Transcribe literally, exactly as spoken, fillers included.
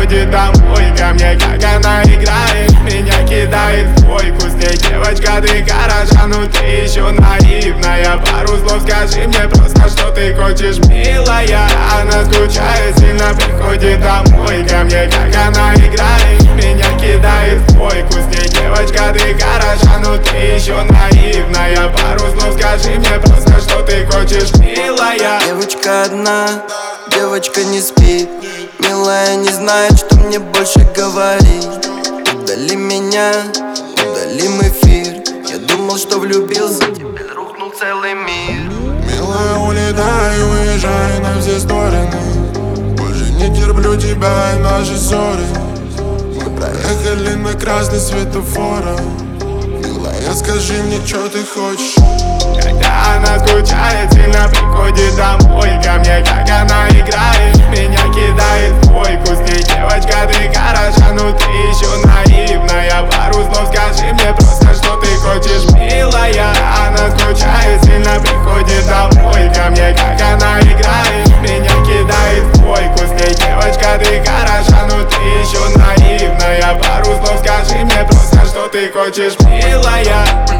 приходит домой ко мне, как она играет, меня кидает в койку. С ней девочка, ты хороша, но ты еще наивная. Пару слов скажи мне просто, что ты хочешь, милая. Она скучает, сильно приходит домой ко мне, как она играет, меня кидает в койку. С ней девочка, ты хороша, но ты еще наивная. Пару слов скажи мне просто, что ты хочешь, милая. Девочка одна, девочка не спит, милая не знает, что мне больше говорить. Удали меня, удалим эфир. Я думал, что влюбился, теперь рухнул целый мир. Милая, улетай, уезжай на все стороны. Больше не терплю тебя и наши ссоры. Мы проехали на красный светофора. Милая, скажи мне, что ты хочешь. Когда она скучает, сильно приходит домой ко мне, как она играет, меня кидает в койку. С ней девочка, ты хороша, но ты еще наивная. Пару слов скажи мне просто, что ты хочешь, милая. Она скучает, сильно приходит домой ко мне, как она играет, меня кидает в койку. С ней девочка, ты хороша, но ты еще наивная. Пару слов скажи мне просто, что ты хочешь, милая.